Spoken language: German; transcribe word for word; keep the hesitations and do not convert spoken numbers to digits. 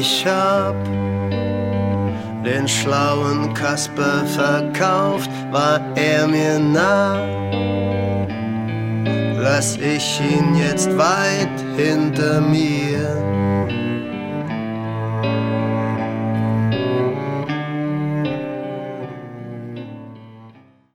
Ich hab den schlauen Kasper verkauft, war er mir nah. Lass ich ihn jetzt weit hinter mir.